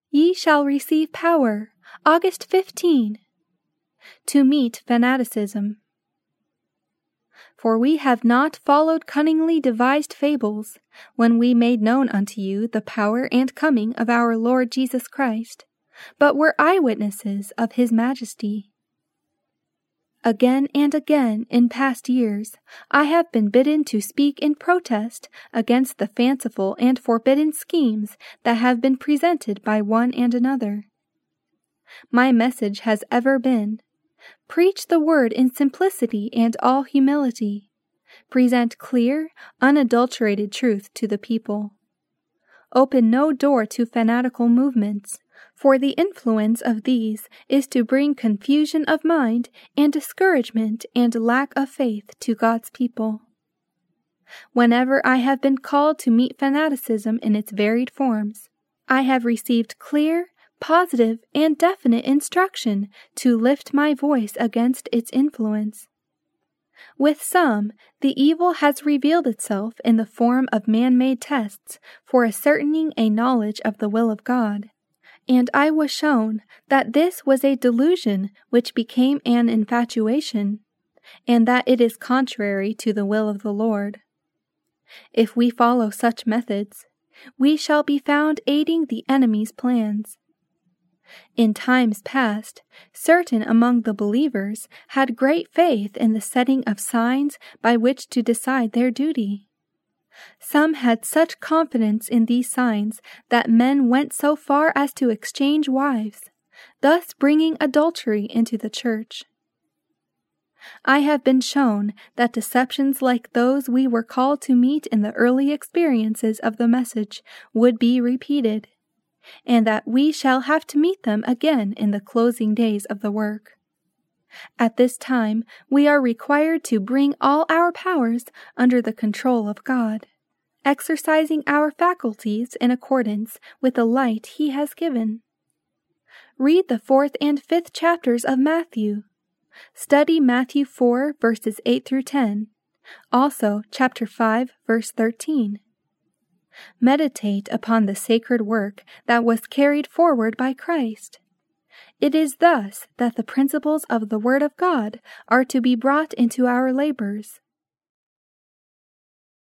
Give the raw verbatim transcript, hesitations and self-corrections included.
Ye shall receive power, August fifteenth, to meet fanaticism. For we have not followed cunningly devised fables, when we made known unto you the power and coming of our Lord Jesus Christ, but were eyewitnesses of his majesty. Again and again in past years I have been bidden to speak in protest against the fanciful and forbidden schemes that have been presented by one and another. My message has ever been, preach the word in simplicity and all humility. Present clear, unadulterated truth to the people. Open no door to fanatical movements, for the influence of these is to bring confusion of mind and discouragement and lack of faith to God's people. Whenever I have been called to meet fanaticism in its varied forms, I have received clear, positive, and definite instruction to lift my voice against its influence. With some, the evil has revealed itself in the form of man-made tests for ascertaining a knowledge of the will of God, and I was shown that this was a delusion which became an infatuation, and that it is contrary to the will of the Lord. If we follow such methods, we shall be found aiding the enemy's plans. In times past, certain among the believers had great faith in the setting of signs by which to decide their duty. Some had such confidence in these signs that men went so far as to exchange wives, thus bringing adultery into the church. I have been shown that deceptions like those we were called to meet in the early experiences of the message would be repeated, and that we shall have to meet them again in the closing days of the work. At this time, we are required to bring all our powers under the control of God, exercising our faculties in accordance with the light He has given. Read the fourth and fifth chapters of Matthew. Study Matthew four, verses eight through ten, also chapter five, verse thirteen. Meditate upon the sacred work that was carried forward by Christ. It is thus that the principles of the Word of God are to be brought into our labors.